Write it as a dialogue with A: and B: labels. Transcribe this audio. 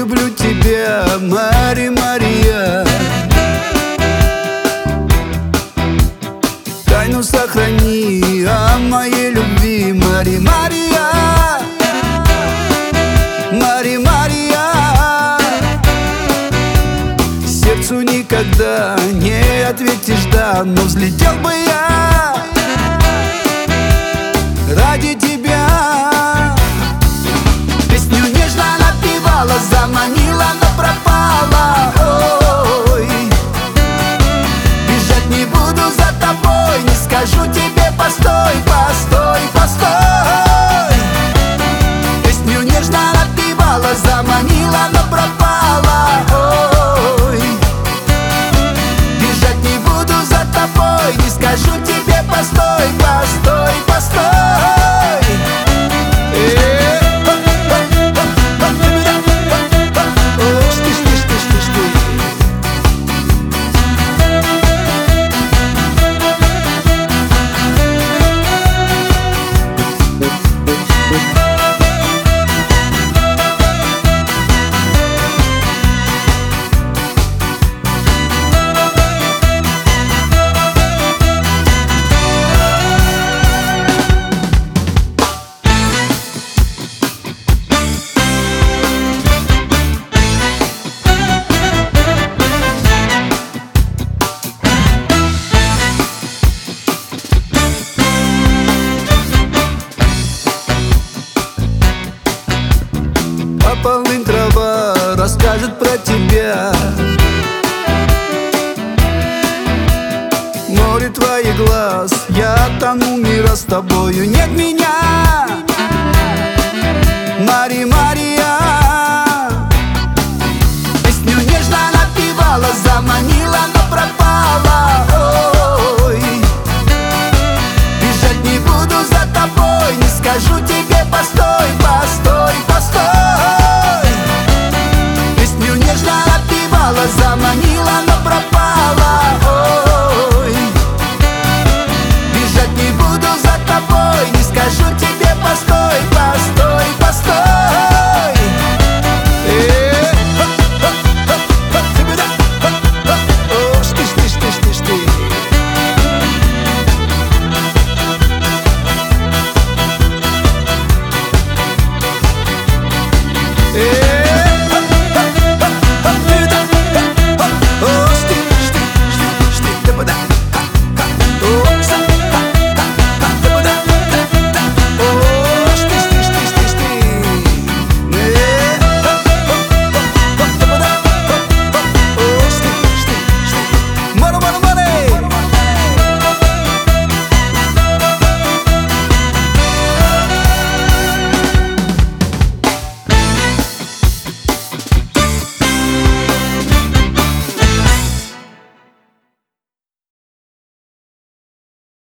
A: люблю тебя, Мария. Тайну сохрани о моей любви, Мария. Сердцу никогда не ответишь да, но взлетел бы я ради тебя. Песню нежно напевала, заманила, но пропала. Ой, бежать не буду за тобой, не скажу тебе постой, постой, постой. Песню нежно напевала, заманила, но пропала. Ой, бежать не буду за тобой, не скажу тебе постой, постой, постой. Полынь трава расскажет про тебя, море твоих глаз, я тону, мира с тобою нет меня.